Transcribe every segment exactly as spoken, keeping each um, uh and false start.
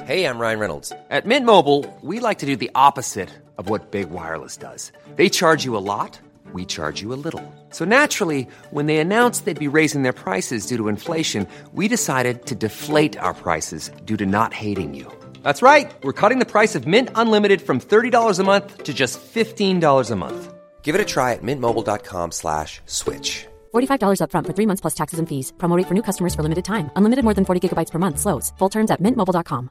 Hey, I'm Ryan Reynolds. At Mint Mobile, we like to do the opposite of what Big Wireless does. They charge you a lot, we charge you a little. So naturally, when they announced they'd be raising their prices due to inflation, we decided to deflate our prices due to not hating you. That's right. We're cutting the price of Mint Unlimited from thirty dollars a month to just fifteen dollars a month. Give it a try at mintmobile.com slash switch. forty-five dollars up front for three months plus taxes and fees. Promo rate for new customers for limited time. Unlimited more than forty gigabytes per month slows. Full terms at mint mobile dot com.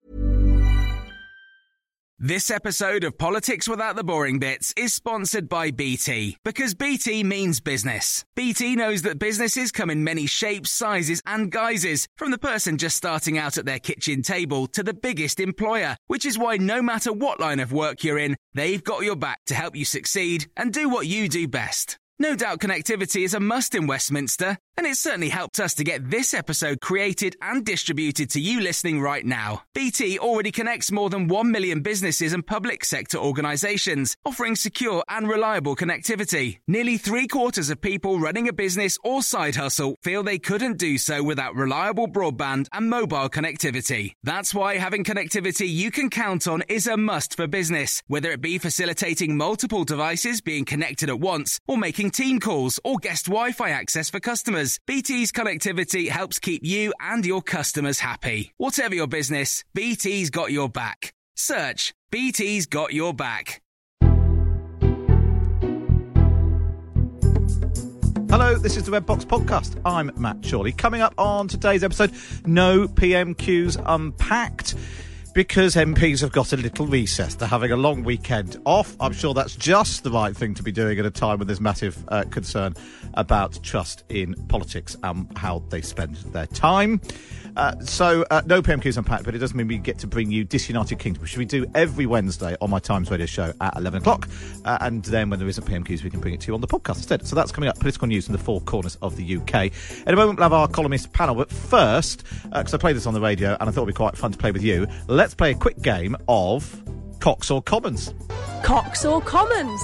This episode of Politics Without the Boring Bits is sponsored by B T, because B T means business. B T knows that businesses come in many shapes, sizes and guises, from the person just starting out at their kitchen table to the biggest employer, which is why no matter what line of work you're in, they've got your back to help you succeed and do what you do best. No doubt connectivity is a must in Westminster, and it's certainly helped us to get this episode created and distributed to you listening right now. B T already connects more than one million businesses and public sector organisations, offering secure and reliable connectivity. Nearly three quarters of people running a business or side hustle feel they couldn't do so without reliable broadband and mobile connectivity. That's why having connectivity you can count on is a must for business, whether it be facilitating multiple devices being connected at once, or making team calls or guest Wi-Fi access for customers. B T's connectivity helps keep you and your customers happy. Whatever your business, B T's got your back. Search B T's got your back. Hello, this is the Red Box Podcast. I'm Matt Chorley. Coming up on today's episode, no P M Qs unpacked, because M Ps have got a little recess. They're having a long weekend off. I'm sure that's just the right thing to be doing at a time when there's massive uh, concern about trust in politics and how they spend their time. Uh, so, uh, no P M Qs unpacked, but it doesn't mean we get to bring you Disunited Kingdom, which we do every Wednesday on my Times Radio show at eleven o'clock. Uh, and then when there isn't P M Qs, we can bring it to you on the podcast instead. So that's coming up, political news in the four corners of the U K. In a moment, we'll have our columnist panel. But first, because uh, I played this on the radio and I thought it would be quite fun to play with you, let's play a quick game of Cox or Commons. Cox or Commons?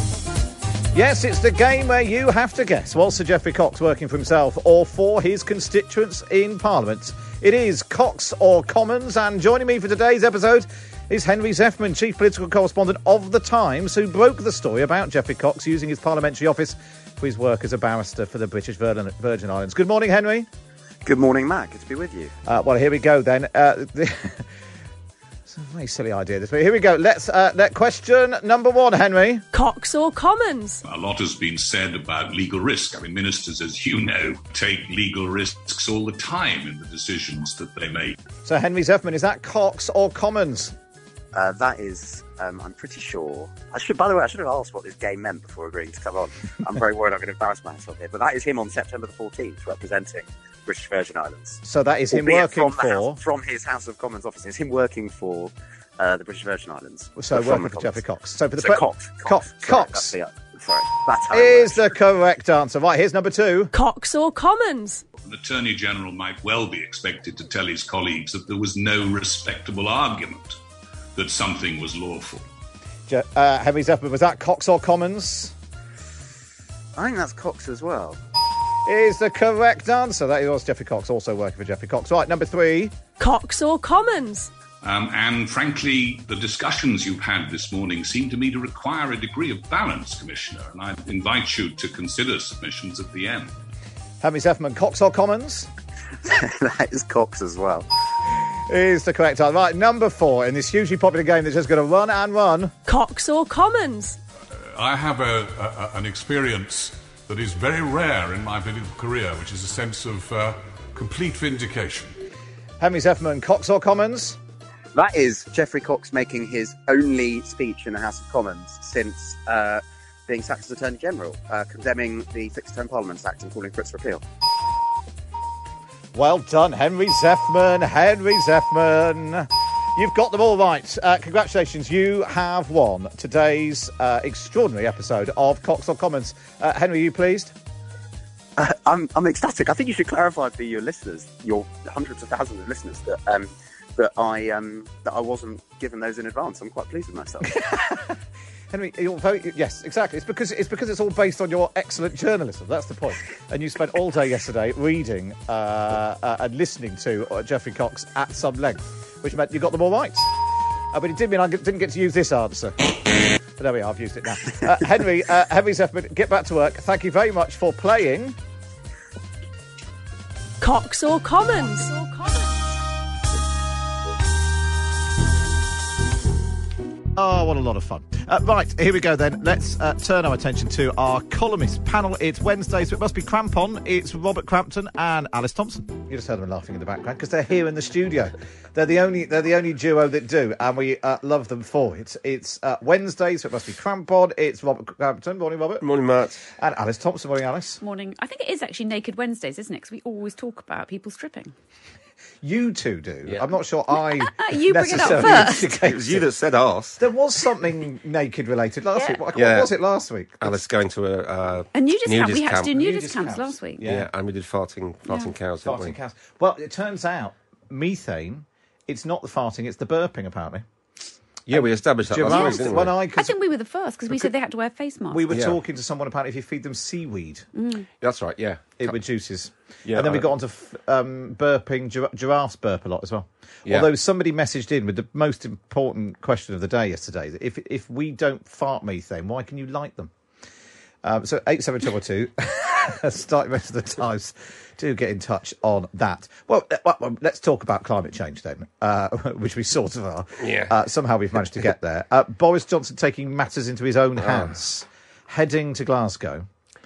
Yes, it's the game where you have to guess. Was Sir Geoffrey Cox working for himself or for his constituents in Parliament? It is Cox or Commons, and joining me for today's episode is Henry Zeffman, Chief Political Correspondent of The Times, who broke the story about Geoffrey Cox using his parliamentary office for his work as a barrister for the British Virgin Islands. Good morning, Henry. Good morning, Matt. Good to be with you. Uh, well, here we go then. Uh, the It's a very silly idea this week. Here we go. Let's uh, let question number one, Henry. Cox or Commons? A lot has been said about legal risk. I mean, ministers, as you know, take legal risks all the time in the decisions that they make. So, Henry Zeffman, is that Cox or Commons? Uh, that is, um, I'm pretty sure. I should, by the way, I should have asked what this game meant before agreeing to come on. I'm very worried I'm going to embarrass myself here. But that is him on September the fourteenth, representing British Virgin Islands. So that is him Albeit working from for... House, from his House of Commons office. It's him working for uh, the British Virgin Islands. So working for Geoffrey Cox. So for the so pre- Cox. Cox. Cox. Cox. Sorry, that's the, sorry. That's how is the correct answer. Right, here's number two. Cox or Commons? An Attorney General might well be expected to tell his colleagues that there was no respectable argument that something was lawful. Je- uh, Henry Zeffman, was that Cox or Commons? I think that's Cox as well. Is the correct answer. That was Geoffrey Cox, also working for Geoffrey Cox. Right, number three. Cox or Commons? Um, and frankly, the discussions you've had this morning seem to me to require a degree of balance, Commissioner, and I invite you to consider submissions at the end. Henry Zeffman, Cox or Commons? That is Cox as well. Is the correct answer. Right, number four, in this hugely popular game that's just going to run and run. Cox or Commons? Uh, I have a, a, an experience that is very rare in my political career, which is a sense of uh, complete vindication. Henry Zeffman, Cox or Commons? That is Geoffrey Cox making his only speech in the House of Commons since uh, being sacked as Attorney General, uh, condemning the Fixed Term Parliaments Act and calling for its repeal. Well done, Henry Zeffman. Henry Zeffman. You've got them all right. Uh, congratulations. You have won today's uh, extraordinary episode of Cox or Commons. Uh, Henry, are you pleased? Uh, I'm, I'm ecstatic. I think you should clarify for your listeners, your hundreds of thousands of listeners, that um, that I um, that I wasn't given those in advance. I'm quite pleased with myself. Henry, you're very, yes, exactly. It's because it's because it's all based on your excellent journalism. That's the point. And you spent all day yesterday reading uh, uh, and listening to uh, Geoffrey Cox at some length. which meant you got them all right. Uh, but it did mean I didn't get to use this answer. But there we are, I've used it now. Uh, Henry, uh, Henry Zeffman, get back to work. Thank you very much for playing... Cox or Commons? Oh, what a lot of fun. Uh, right, here we go then. Let's uh, turn our attention to our columnist panel. It's Wednesday, so it must be Crampon. It's Robert Crampton and Alice Thompson. You just heard them laughing in the background because they're here in the studio. They're the only they're the only duo that do, and we uh, love them for it. It's uh, Wednesday, so it must be Crampon. It's Robert Crampton. Morning, Robert. Morning, Matt. And Alice Thompson. Morning, Alice. Morning. I think it is actually Naked Wednesdays, isn't it? Because we always talk about people stripping. You two do. Yeah. I'm not sure I You bring it up necessarily first. instigated It was you that said arse. There was something naked related last Yeah. week. What, Yeah. what was it last week? Alice going to a uh, A nudist, camp. nudist We had to camp. do nudist, Nudist camps camps. last week. Yeah. Yeah, and we did farting, farting Yeah. cows, didn't we? Farting cows. Well, it turns out methane, it's not the farting, it's the burping, apparently. Yeah, we established that Do you last remember week, didn't we? when I, I 'cause think we were the first because we said they had to wear face masks. we were Yeah. talking to someone apparently if you feed them seaweed, That's right, yeah. it reduces. Yeah, and then we I- got onto f- um, burping, gir- giraffes burp a lot as well. Yeah. Although somebody messaged in with the most important question of the day yesterday, that if if we don't fart methane, why can you light them? Um, so eight seven two two, starting most of the times, do get in touch on that. Well, uh, well, well, let's talk about climate change then, uh, which we sort of are. Yeah. Uh, somehow we've managed to get there. Uh, Boris Johnson taking matters into his own hands, heading to Glasgow.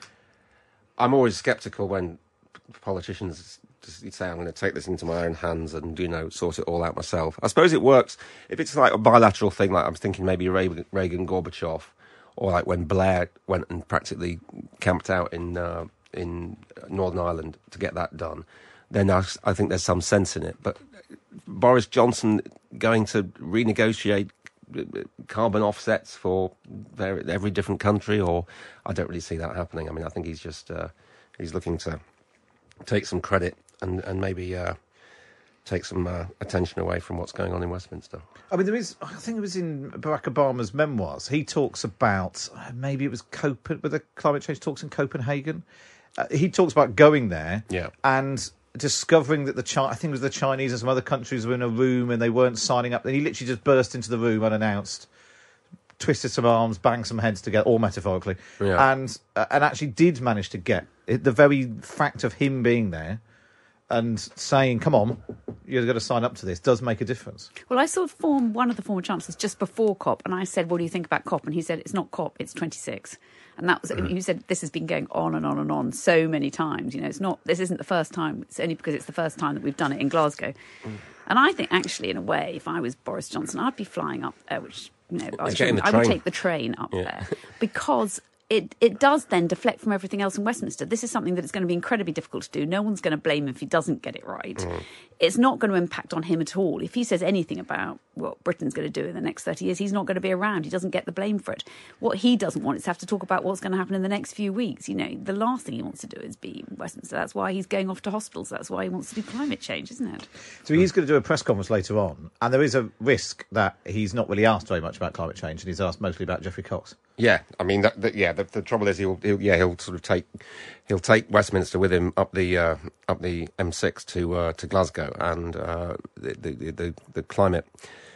I'm always sceptical when politicians just say, I'm going to take this into my own hands and, you know, sort it all out myself. I suppose it works if it's like a bilateral thing, like I'm thinking maybe Reagan, Reagan Gorbachev, or like when Blair went and practically camped out in uh, in Northern Ireland to get that done, then I, I think there's some sense in it. But Boris Johnson going to renegotiate carbon offsets for very, every different country, or I don't really see that happening. I mean, I think he's just uh, he's looking to take some credit and and maybe uh, take some uh, attention away from what's going on in Westminster. I mean, there is, I think it was in Barack Obama's memoirs, he talks about, uh, maybe it was Copen, with the climate change talks in Copenhagen. Uh, he talks about going there Yeah. and discovering that the Chi- I think it was the Chinese and some other countries were in a room and they weren't signing up. And he literally just burst into the room unannounced, twisted some arms, banged some heads together, all metaphorically, Yeah. and uh, and actually did manage to get it, the very fact of him being there and saying, come on, you've got to sign up to this, does make a difference. Well, I saw form one of the former chancellors just before COP, and I said, what do you think about COP? And he said, it's not COP, it's twenty-six. And that was, mm. he said, this has been going on and on and on so many times. You know, it's not, this isn't the first time, it's only because it's the first time that we've done it in Glasgow. Mm. And I think actually, in a way, if I was Boris Johnson, I'd be flying up there, which, you know, I, getting the I would train. take the train up Yeah. there because It, it does then deflect from everything else in Westminster. This is something that is going to be incredibly difficult to do. No one's going to blame him if he doesn't get it right. Mm. It's not going to impact on him at all. If he says anything about what Britain's going to do in the next thirty years, he's not going to be around. He doesn't get the blame for it. What he doesn't want is to have to talk about what's going to happen in the next few weeks. You know, the last thing he wants to do is be in Westminster. That's why he's going off to hospitals. That's why he wants to do climate change, isn't it? So he's going to do a press conference later on, and there is a risk that he's not really asked very much about climate change, and he's asked mostly about Geoffrey Cox. Yeah, I mean, that, that, yeah. The, the trouble is, he'll, he'll, yeah, he'll sort of take, he'll take Westminster with him up the uh, up the M six to uh, to Glasgow, and uh, the, the the the climate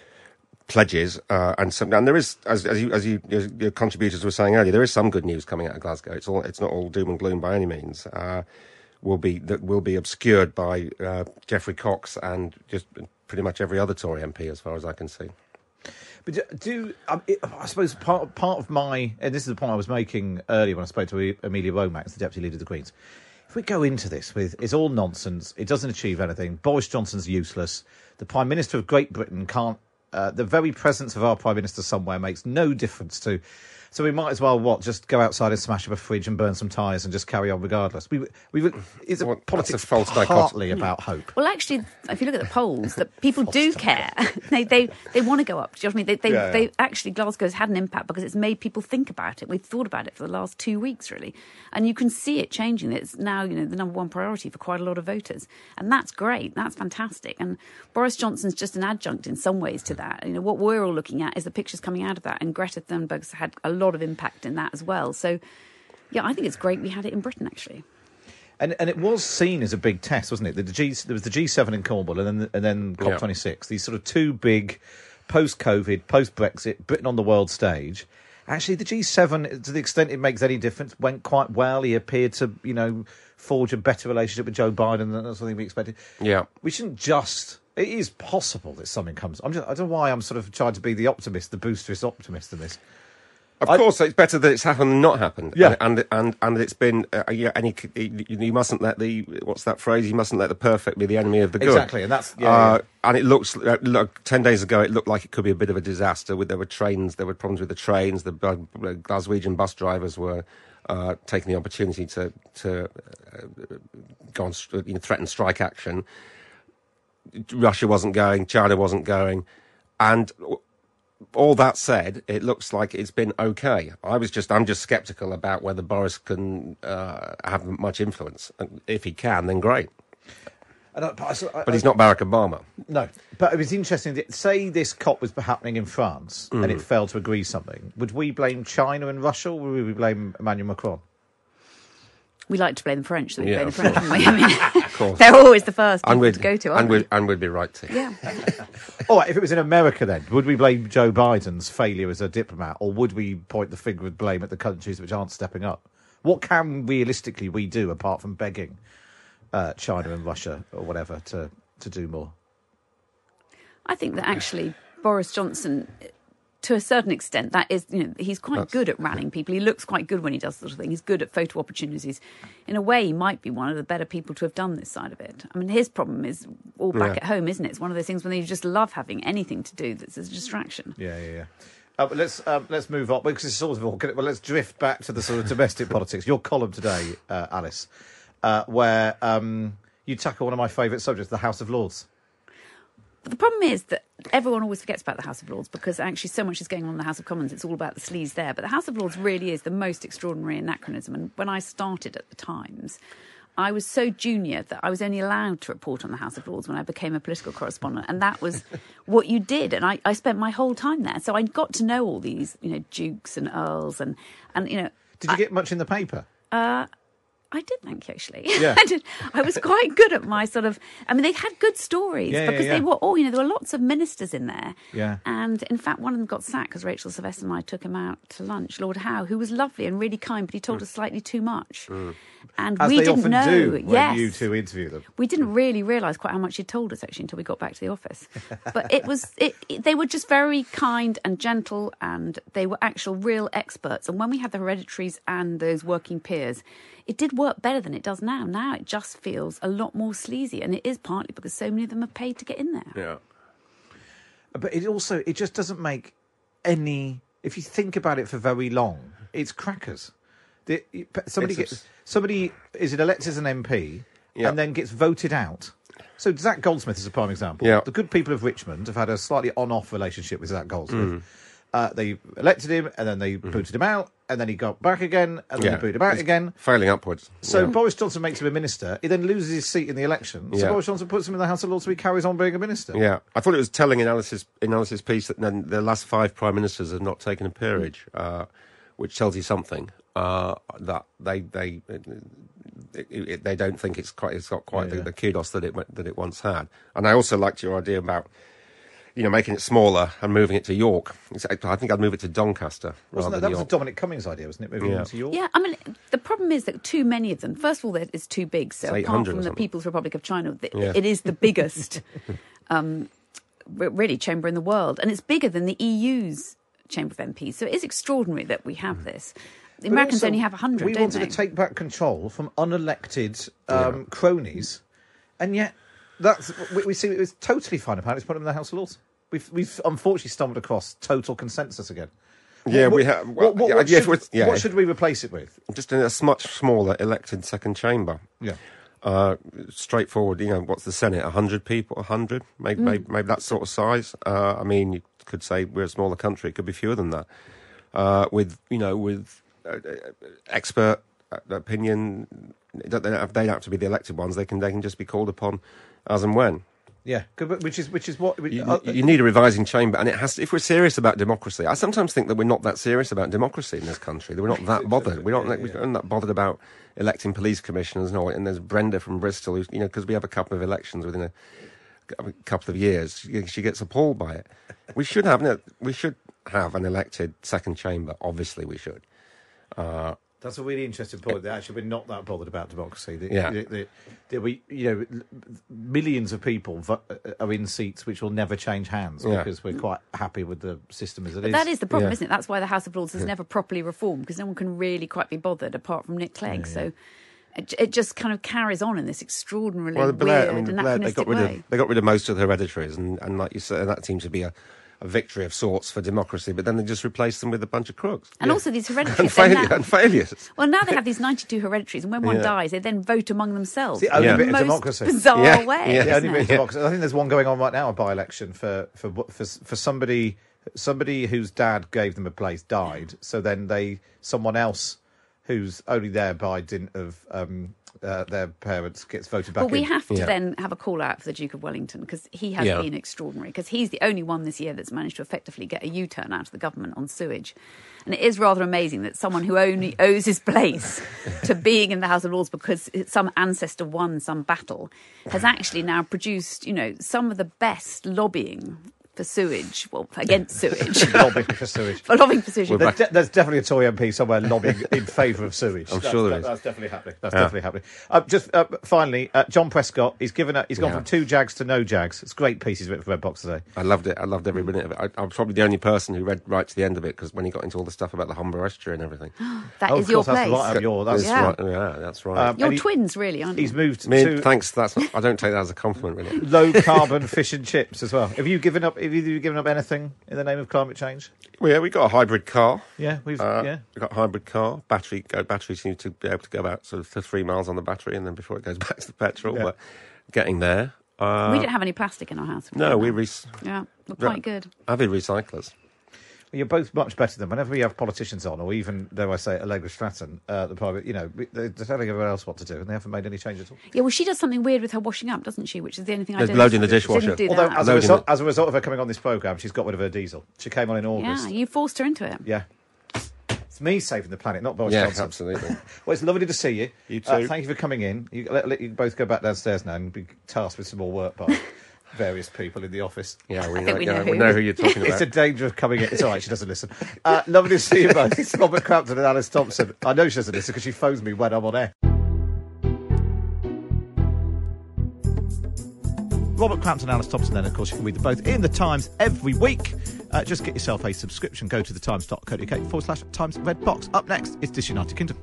pledges, uh, and some, and there is, as as you as you your contributors were saying earlier, there is some good news coming out of Glasgow. It's all, it's not all doom and gloom by any means. Uh, will be that will be obscured by uh, Geoffrey Cox and just pretty much every other Tory M P, as far as I can see. But do, do um, it, I suppose part part of my, and this is the point I was making earlier when I spoke to Amelia Womack, the Deputy Leader of the Greens. If we go into this with, it's all nonsense, it doesn't achieve anything, Boris Johnson's useless, the Prime Minister of Great Britain can't, uh, the very presence of our Prime Minister somewhere makes no difference to, so we might as well, what, just go outside and smash up a fridge and burn some tyres and just carry on regardless. We, we, it's a Well, politics that's a false partly dichotomy. about hope. Well, actually, if you look at the polls, that people do care. they they they want to go up. Do you know what I mean? They they, Yeah, yeah. they actually Glasgow's had an impact because it's made people think about it. We've thought about it for the last two weeks, really, and you can see it changing. It's now, you know, the number one priority for quite a lot of voters, and that's great. That's fantastic. And Boris Johnson's just an adjunct in some ways to that. You know, what we're all looking at is the pictures coming out of that, and Greta Thunberg's had a lot of impact in that as well. So, yeah, I think it's great we had it in Britain, actually. And and it was seen as a big test, wasn't it? The G, there was the G seven in Cornwall and then and then COP twenty-six. These sort of two big post-COVID, post-Brexit, Britain on the world stage. Actually, the G seven, to the extent it makes any difference, went quite well. He appeared to, you know, forge a better relationship with Joe Biden than that's something we expected. Yeah, we shouldn't just. It is possible that something comes. I'm just, I don't know why I'm sort of trying to be the optimist, the boosterist optimist in this. Of I, course, it's better that it's happened than not happened. Yeah, and and and it's been. Uh, yeah, and you, you mustn't let the what's that phrase? You mustn't let the perfect be the enemy of the good. Exactly, and that's yeah. Uh, yeah. And it looks uh, look, ten days ago, it looked like it could be a bit of a disaster. With there were trains, there were problems with the trains. The uh, Glaswegian bus drivers were uh, taking the opportunity to to uh, go on, you know, threaten strike action. Russia wasn't going, China wasn't going, and all that said, it looks like it's been okay. I was just, I'm just sceptical about whether Boris can uh, have much influence. And if he can, then great. And I, but I, but he's not Barack Obama. No, but it was interesting. That, say this COP was happening in France mm. and it failed to agree something. Would we blame China and Russia, or would we blame Emmanuel Macron? We like to blame the French, so we yeah, blame the French, don't we? I mean, of course. They're always the first people to go to, aren't and we'd, and we'd be right to. Yeah. All right, if it was in America then, would we blame Joe Biden's failure as a diplomat, or would we point the finger of blame at the countries which aren't stepping up? What can realistically we do, apart from begging uh, China and Russia or whatever to, to do more? I think that actually Boris Johnson, to a certain extent, that is, you know, he's quite That's, good at rallying people. He looks quite good when he does this sort of thing. He's good at photo opportunities. In a way, he might be one of the better people to have done this side of it. I mean, his problem is all back yeah. at home, isn't it? It's one of those things when you just love having anything to do that's a distraction. Yeah, yeah, yeah. Uh, but let's um, let's move on because it's sort of all. Well, let's drift back to the sort of domestic politics. Your column today, uh, Alice, uh, where um, you tackle one of my favourite subjects, the House of Lords. But the problem is that everyone always forgets about the House of Lords because actually so much is going on in the House of Commons. It's all about the sleaze there. But the House of Lords really is the most extraordinary anachronism. And when I started at the Times, I was so junior that I was only allowed to report on the House of Lords when I became a political correspondent. And that was what you did. And I, I spent my whole time there. So I got to know all these, you know, dukes and earls and, and you know... Did you I, get much in the paper? Uh... I did, thank you, actually. Yeah. I did. I was quite good at my sort of... I mean, they had good stories yeah, because yeah, yeah. they were all, you know, there were lots of ministers in there. Yeah. And, in fact, one of them got sacked because Rachel Sylvester and I took him out to lunch, Lord Howe, who was lovely and really kind, but he told mm. us slightly too much. Mm. And As we they didn't often know. do when yes. you two interview them. We didn't really realise quite how much he'd told us, actually, until we got back to the office. But it was... It, it, they were just very kind and gentle, and they were actual real experts. And when we had the hereditaries and those working peers... It did work better than it does now. Now it just feels a lot more sleazy, and it is partly because so many of them are paid to get in there. Yeah. But it also, it just doesn't make any... If you think about it for very long, it's crackers. The, somebody it's gets, somebody is elected as an M P yeah. and then gets voted out. So Zach Goldsmith is a prime example. Yeah. The good people of Richmond have had a slightly on-off relationship with Zach Goldsmith. Mm. Uh, they elected him, and then they mm-hmm. booted him out, and then he got back again, and then yeah. they booted him out He's again. Failing upwards. So yeah. Boris Johnson makes him a minister. He then loses his seat in the election. So yeah. Boris Johnson puts him in the House of Lords so he carries on being a minister. Yeah. I thought it was telling in Alice's, in Alice's piece that then the last five prime ministers have not taken a peerage, uh, which tells you something, uh, that they they it, it, they don't think it's quite it's got quite yeah, the, yeah. the kudos that it that it once had. And I also liked your idea about, you know, making it smaller and moving it to York. I think I'd move it to Doncaster Wasn't rather that, than that was York. a Dominic Cummings idea, wasn't it? Moving Yeah. it to York. Yeah, I mean, the problem is that too many of them. First of all, it's too big. So It's apart eight hundred from or the something. People's Republic of China, the, Yeah. it is the biggest, um, r- really, chamber in the world, and it's bigger than the E U's chamber of M Ps. So it is extraordinary that we have this. The But Americans also, only have a hundred. We don't wanted they? to take back control from unelected um, Yeah. cronies, and yet that's we, we see it was totally fine. Apparently, it's put them in the House of Lords. We've we've unfortunately stumbled across total consensus again. Yeah, What- we have. Well, what, what, yeah, what yes, should, with- yeah. what should we replace it with? Just in a much smaller elected second chamber. Yeah. Uh, straightforward, you know, what's the Senate? A hundred people, a hundred, maybe, Mm. maybe, maybe that sort of size. Uh, I mean, you could say we're a smaller country; it could be fewer than that. Uh, with you know, with uh, expert opinion, they don't, have, they don't have to be the elected ones. They can they can just be called upon as and when. Yeah, good, which is which is what which, You, uh, you need a revising chamber, and it has. To, if we're serious about democracy, I sometimes think that we're not that serious about democracy in this country. That we're not that bothered. We're not. Yeah, yeah. We're not bothered about electing police commissioners and all. And there's Brenda from Bristol, who's, you know, because we have a couple of elections within a, a couple of years, she, she gets appalled by it. We should have. No, we should have an elected second chamber. Obviously, we should. Uh, That's a really interesting point. That actually we're not that bothered about democracy. The, Yeah. the, the, the, we, you know, millions of people vo- are in seats which will never change hands Yeah. because we're quite happy with the system as it But is. that is the problem, Yeah. isn't it? That's why the House of Lords has never properly reformed, because no one can really quite be bothered apart from Nick Clegg. So it, it just kind of carries on in this extraordinarily well, the Blair, weird I mean, the Blair, they anachronistic got rid way. of they got rid of most of the hereditaries, and, and like you said, that seems to be a, a victory of sorts for democracy. But then they just replaced them with a bunch of crooks And also these hereditaries. and, they're failure, now- and failures. Well, now they have these ninety-two hereditaries, and when one Yeah. dies, they then vote among themselves. It's the only in bit the of most democracy. bizarre Yeah, way. yeah. the isn't only bit of it? democracy. I think there's one going on right now, a by-election for for for for somebody somebody whose dad gave them a place died. So then they someone else who's only there by dint of um, uh, their parents gets voted back But we in. have to Yeah. then have a call out for the Duke of Wellington, because he has Yeah. been extraordinary, because he's the only one this year that's managed to effectively get a U-turn out of the government on sewage. And it is rather amazing that someone who only owes his place to being in the House of Lords because some ancestor won some battle has actually now produced, you know, some of the best lobbying for sewage, well, against sewage. lobbying for sewage. For lobbying for sewage. There's, de- there's definitely a Tory M P somewhere lobbying in favour of sewage. I'm That's, sure there that- is. That's definitely happening. That's Yeah. definitely happening. Uh, just uh, finally, uh, John Prescott. He's given. A, he's gone Yeah. from two Jags to no Jags. It's a great piece he's written for Red Box today. I loved it. I loved every minute of it. I, I was probably the only person who read right to the end of it, because when he got into all the stuff about the Humber estuary and everything. That Oh, is of your course, that's place. right up your. That's That's Yeah. right. Yeah, that's right. Um, You're and he- twins, really, aren't you? He's moved I mean, to thanks. That's not, I don't take that as a compliment, really. low carbon fish and chips as well. Have you given up? Have you given up anything in the name of climate change? Well, yeah, we got a hybrid car. Yeah, we've Uh, yeah. we got a hybrid car. Battery go battery seems to be able to go about sort of to three miles on the battery, and then before it goes back to the petrol. Yeah. But getting there. Uh, we didn't have any plastic in our house. no, we re- Yeah, we're quite good. avid recyclers. Well, you're both much better than whenever we have politicians on, or even, though I say, Allegra Stratton, uh, the private, you know, we- they're telling everyone else what to do, and they haven't made any change at all. Yeah, well, she does something weird with her washing up, doesn't she? Which is the only thing I There's didn't. loading the dishwasher. Didn't do Although, that. as a, Loading result, it. as a result of her coming on this programme, she's got rid of her diesel. She came on in yeah, August. you forced her into it. Yeah. It's me saving the planet, not Boris Yeah, Johnson. absolutely. Well, it's lovely to see you. You Uh, too. thank you for coming in. You, let, let you both go back downstairs now and be tasked with some more work by various people in the office. Yeah, we, I know, think we yeah, know we who. know who you're talking It's about. a danger of coming in. It's all right, she doesn't listen. Uh, lovely to see you both. It's Robert Crampton and Alice Thompson. I know she doesn't listen because she phones me when I'm on air. Robert Crampton and Alice Thompson, then, of course, you can read them both in the Times every week. Uh, just get yourself a subscription. Go to the times dot co dot uk forward slash Times Red Box. Up next, it's This United Kingdom.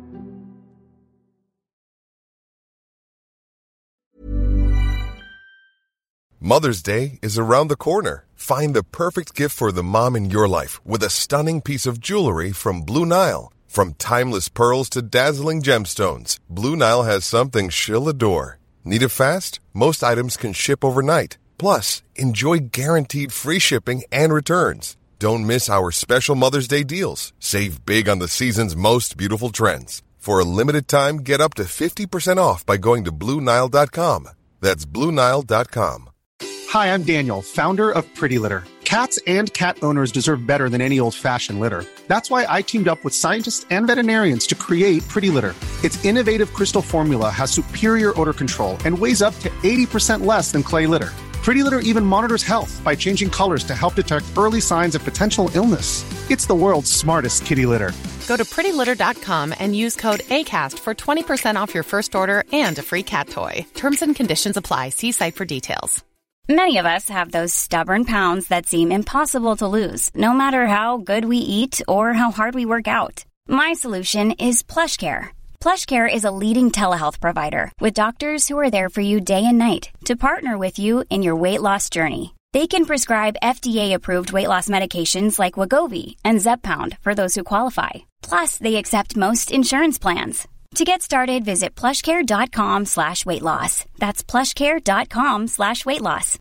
Mother's Day is around the corner. Find the perfect gift for the mom in your life with a stunning piece of jewelry from Blue Nile. From timeless pearls to dazzling gemstones, Blue Nile has something she'll adore. Need it fast? Most items can ship overnight. Plus, enjoy guaranteed free shipping and returns. Don't miss our special Mother's Day deals. Save big on the season's most beautiful trends. For a limited time, get up to fifty percent off by going to Blue Nile dot com. That's Blue Nile dot com. Hi, I'm Daniel, founder of Pretty Litter. Cats and cat owners deserve better than any old-fashioned litter. That's why I teamed up with scientists and veterinarians to create Pretty Litter. Its innovative crystal formula has superior odor control and weighs up to eighty percent less than clay litter. Pretty Litter even monitors health by changing colors to help detect early signs of potential illness. It's the world's smartest kitty litter. Go to pretty litter dot com and use code ACAST for twenty percent off your first order and a free cat toy. Terms and conditions apply. See site for details. Many of us have those stubborn pounds that seem impossible to lose, no matter how good we eat or how hard we work out. My solution is PlushCare. PlushCare is a leading telehealth provider with doctors who are there for you day and night to partner with you in your weight loss journey. They can prescribe F D A-approved weight loss medications like Wegovy and Zepbound for those who qualify. Plus, they accept most insurance plans. To get started, visit plushcare.com slash weight loss. That's plushcare.com slash weight loss.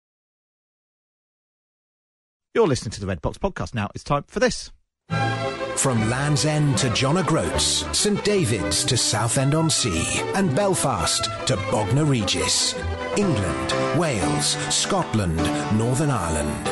You're listening to the Red Box Podcast. Now it's time for this. From Land's End to John O'Groats, St David's to Southend-on-Sea, and Belfast to Bognor Regis. England, Wales, Scotland, Northern Ireland.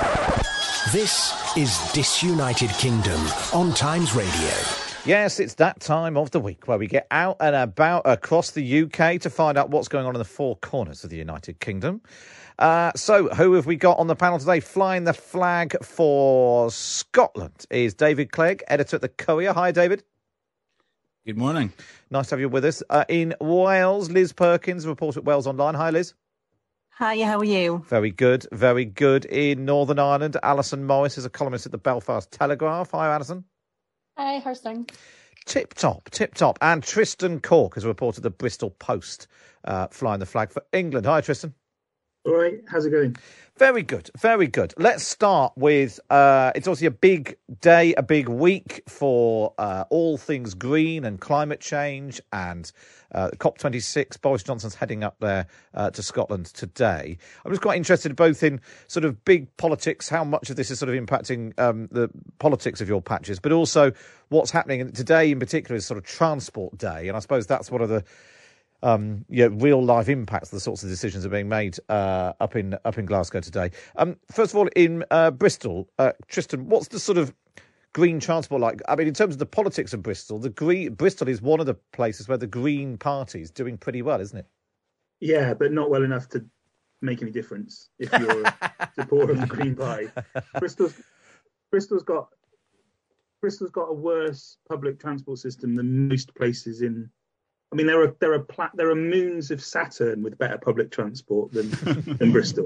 This is Disunited Kingdom on Times Radio. Yes, it's that time of the week where we get out and about across the U K to find out what's going on in the four corners of the United Kingdom. Uh, so, who have we got on the panel today? Flying the flag for Scotland is David Clegg, editor at The Courier. Hi, David. Good morning. Nice to have you with us. Uh, in Wales, Liz Perkins, reporter at Wales Online. Hi, Liz. Hi, how are you? Very good, very good. In Northern Ireland, Alison Morris is a columnist at the Belfast Telegraph. Hi, Alison. Hi, how's things? Tip top, tip top. And Tristan Cork is a reporter at the Bristol Post, uh, flying the flag for England. Hi, Tristan. All right, how's it going? Very good, very good. Let's start with, uh, it's obviously a big day, a big week for uh, all things green and climate change, and uh, COP twenty-six, Boris Johnson's heading up there uh, to Scotland today. I'm just quite interested both in sort of big politics, how much of this is sort of impacting um, the politics of your patches, but also what's happening. And today in particular is sort of Transport Day, and I suppose that's one of the Um, yeah, real life impacts of the sorts of decisions that are being made uh, up in up in Glasgow today. Um, first of all, in uh, Bristol, uh, Tristan, what's the sort of green transport like? I mean, in terms of the politics of Bristol, the green, Bristol is one of the places where the Green Party is doing pretty well, isn't it? Yeah, but not well enough to make any difference if you're a supporter of the Green Party. Bristol's Bristol's got Bristol's got a worse public transport system than most places in. I mean, there are there are pla- there are moons of Saturn with better public transport than than Bristol,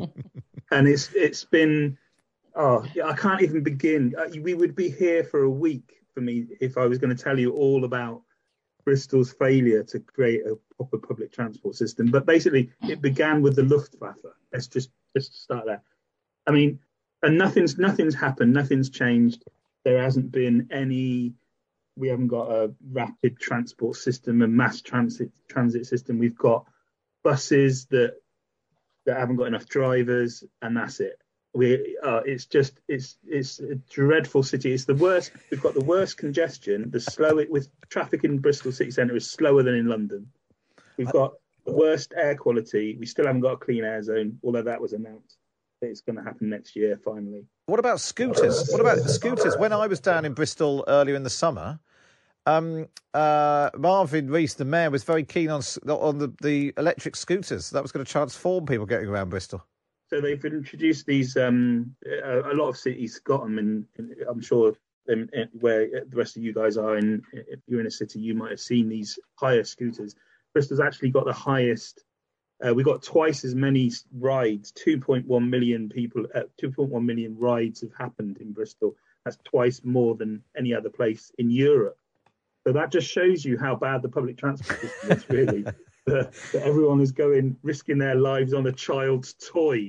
and it's it's been oh I can't even begin. We would be here for a week for me if I was going to tell you all about Bristol's failure to create a proper public transport system. But basically, it began with the Luftwaffe. Let's just just start there. I mean, and nothing's nothing's happened. Nothing's changed. There hasn't been any. We haven't got a rapid transport system, a mass transit transit system. We've got buses that that haven't got enough drivers, and that's it. We uh, it's just it's it's a dreadful city. It's the worst. We've got the worst congestion. The slow with traffic in Bristol city centre is slower than in London. We've got the worst air quality. We still haven't got a clean air zone, although that was announced. It's going to happen next year, finally. What about scooters? What about scooters? When I was down in Bristol earlier in the summer, um, uh, Marvin Rees, the mayor, was very keen on on the, the electric scooters. That was going to transform people getting around Bristol. So they've introduced these. Um, a, a lot of cities got them, and, and I'm sure in, in, where the rest of you guys are, in, if you're in a city, you might have seen these hire scooters. Bristol's actually got the highest. Uh, we got twice as many rides. two point one million people. Uh, two point one million rides have happened in Bristol. That's twice more than any other place in Europe. So that just shows you how bad the public transport system is, really. that, that everyone is going, risking their lives on a child's toy.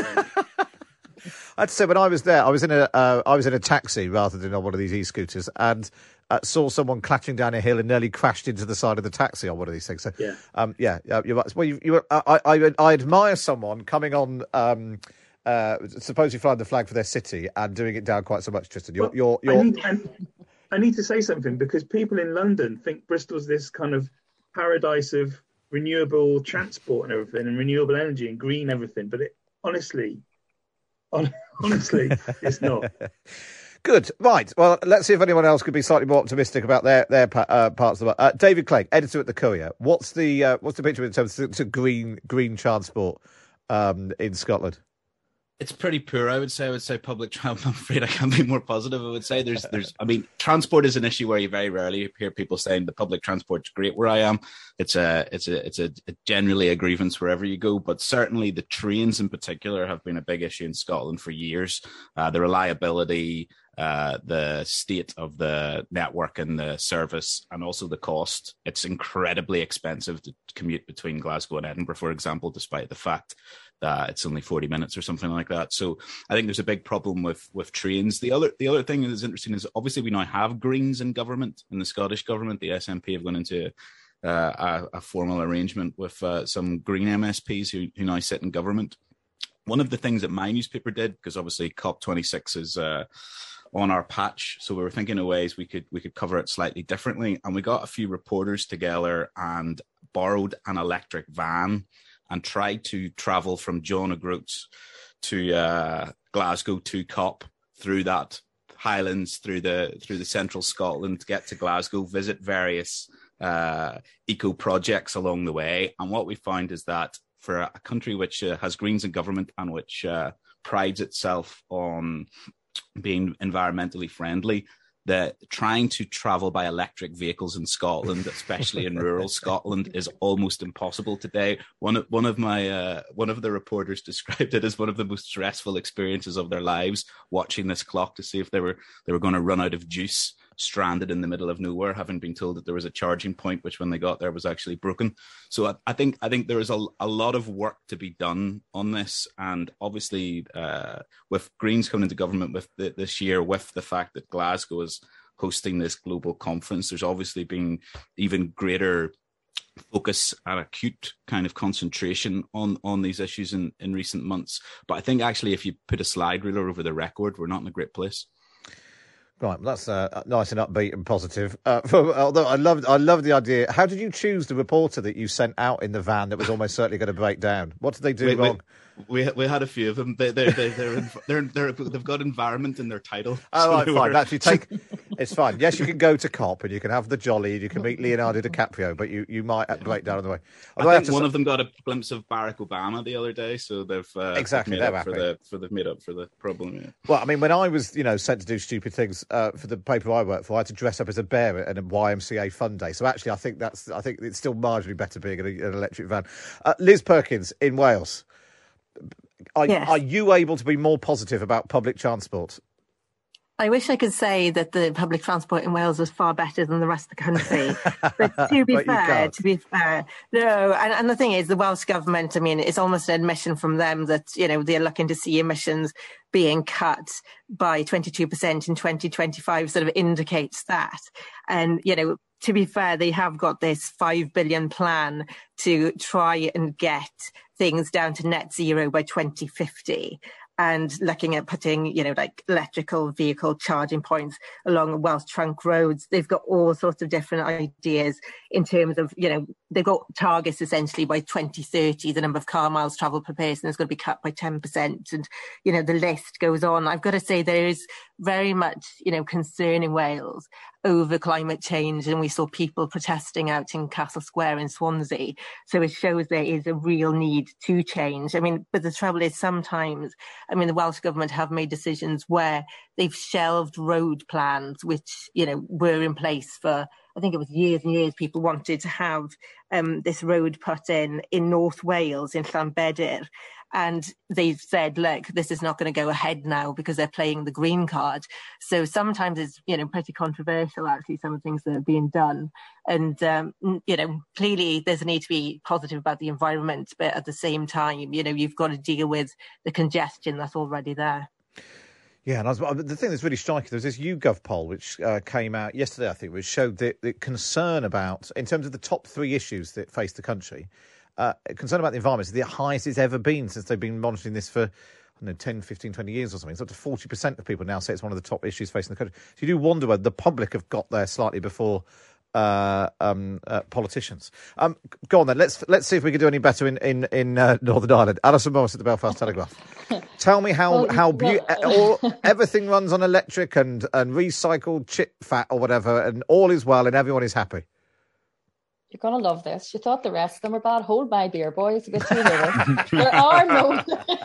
I'd say when I was there, I was in a uh, I was in a taxi rather than on one of these e-scooters, and uh, saw someone clattering down a hill and nearly crashed into the side of the taxi on one of these things. So, yeah, um, yeah, uh, you're right. Well, you, you were, I, I, I admire someone coming on, um, uh, supposedly flying the flag for their city and doing it down quite so much, Tristan. You're, well, you're, you're... I, need, I, I need to say something, because people in London think Bristol's this kind of paradise of renewable transport and everything, and renewable energy and green everything. But it, honestly, on, honestly, it's not. Good. Right. Well, let's see if anyone else could be slightly more optimistic about their their uh, parts of the. Uh, David Clegg, editor at The Courier. What's the uh, what's the picture in terms of to green green transport um, in Scotland? It's pretty poor, I would say. I would say public transport. I'm afraid I can't be more positive. I would say there's, there's. I mean, transport is an issue where you very rarely hear people saying the public transport's great where I am. It's a, it's a, it's a, a generally a grievance wherever you go. But certainly the trains in particular have been a big issue in Scotland for years. Uh, the reliability, uh, the state of the network and the service, and also the cost. It's incredibly expensive to commute between Glasgow and Edinburgh, for example, despite the fact that it's only forty minutes or something like that. So I think there's a big problem with with trains. The other the other thing that is interesting is obviously we now have Greens in government, in the Scottish government. The S N P have gone into uh, a, a formal arrangement with uh, some Green M S Ps who, who now sit in government. One of the things that my newspaper did, because obviously COP twenty-six is uh, on our patch. So we were thinking of ways we could we could cover it slightly differently. And we got a few reporters together and borrowed an electric van and tried to travel from John O'Groats to uh, Glasgow to COP through that Highlands, through the through the central Scotland, to get to Glasgow, visit various uh, eco projects along the way. And what we found is that for a country which uh, has Greens in government and which uh, prides itself on being environmentally friendly, that trying to travel by electric vehicles in Scotland, especially in rural Scotland, is almost impossible today. One of one of my uh, one of the reporters described it as one of the most stressful experiences of their lives, watching this clock to see if they were they were going to run out of juice, stranded in the middle of nowhere, having been told that there was a charging point, which when they got there was actually broken. So I, I think I think there is a, a lot of work to be done on this, and obviously uh, with Greens coming into government with the, this year, with the fact that Glasgow is hosting this global conference, there's obviously been even greater focus and acute kind of concentration on on these issues in in recent months. But I think actually if you put a slide ruler over the record, we're not in a great place. Right, well, that's uh, nice and upbeat and positive. Uh, for, although I loved, I loved the idea. How did you choose the reporter that you sent out in the van that was almost certainly going to break down? What did they do Wait, wrong? We, we we had a few of them. They they they they're, they're they're they've got environment in their title. Oh, so right, fine. were... Actually, take it's fine. Yes, you can go to COP and you can have the jolly and you can meet Leonardo DiCaprio, but you, you might break down on the way. Although I I think one to... of them got a glimpse of Barack Obama the other day, so they've uh, exactly made they're up for happy. the for the made up for the problem. Yeah. Well, I mean, when I was, you know, sent to do stupid things uh, for the paper I worked for, I had to dress up as a bear at a Y M C A fun day. So actually, I think that's, I think it's still marginally better being in a, an electric van. Uh, Liz Perkins in Wales, are, Yes. are you able to be more positive about public transport? I wish I could say that the public transport in Wales was far better than the rest of the country. But to be But you fair, can't. to be fair, no. And, and the thing is, the Welsh government, I mean, it's almost an admission from them that, you know, they're looking to see emissions being cut by twenty-two percent in twenty twenty-five sort of indicates that. And, you know, to be fair, they have got this five billion plan to try and get things down to net zero by twenty fifty. And looking at putting, you know, like electrical vehicle charging points along Welsh trunk roads. They've got all sorts of different ideas in terms of, you know, they've got targets essentially by twenty thirty, the number of car miles travelled per person is going to be cut by ten percent. And, you know, the list goes on. I've got to say there is very much, you know, concern in Wales over climate change. And we saw people protesting out in Castle Square in Swansea. So it shows there is a real need to change. I mean, but the trouble is sometimes, I mean, the Welsh government have made decisions where they've shelved road plans, which, you know, were in place for, I think it was years and years. People wanted to have um, this road put in in North Wales, in Llanbedr. And they've said, look, this is not going to go ahead now because they're playing the green card. So sometimes it's, you know, pretty controversial, actually, some of the things that are being done. And, um, you know, clearly there's a need to be positive about the environment, but at the same time, you know, you've got to deal with the congestion that's already there. Yeah, and I was, the thing that's really striking, there's this YouGov poll which uh, came out yesterday, I think, which showed the, the concern about, in terms of the top three issues that face the country, uh, concern about the environment is the highest it's ever been since they've been monitoring this for, I don't know, ten, fifteen, twenty years or something. It's up to forty percent of people now say it's one of the top issues facing the country. So you do wonder whether the public have got there slightly before uh, um, uh, politicians. Um, go on then, let's let's see if we can do any better in, in, in uh, Northern Ireland. Alison Morris at the Belfast Telegraph. Tell me how Well, how well, beau- all, everything runs on electric and, and recycled chip fat or whatever, and all is well and everyone is happy. You're going to love this. You thought the rest of them were bad. Hold my beer, boys. A bit too little. There are no...